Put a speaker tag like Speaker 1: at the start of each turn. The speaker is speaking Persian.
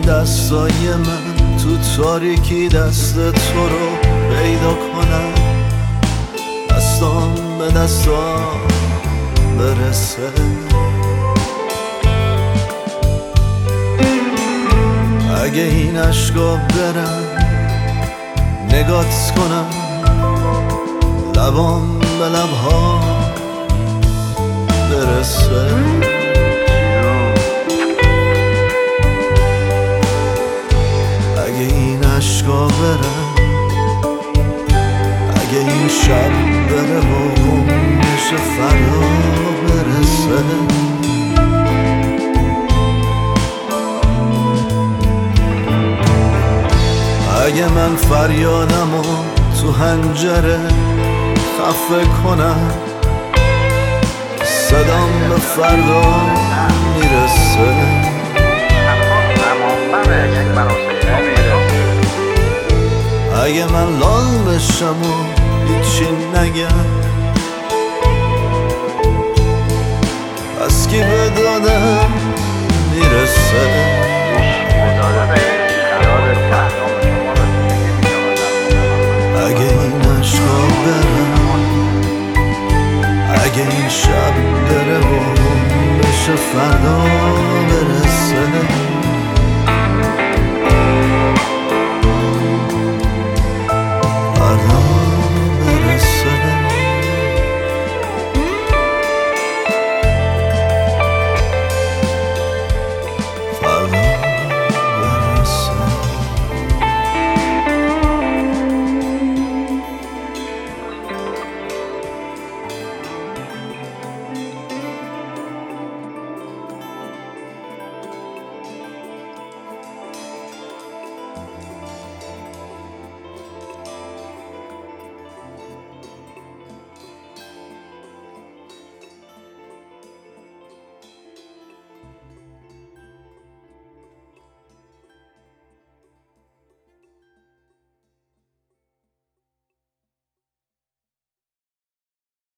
Speaker 1: دستای من تو تاریکی دست تو رو پیدا کنم، دستام به دستام برسه. اگه این عشقا برن نگات کنم، لبام به لبها برسه. اگه این عشقا برن، اگه این شب بره و گم بشه فردا برسه. اگه من فریادمو تو حنجره خفه کنم، صدام به فردا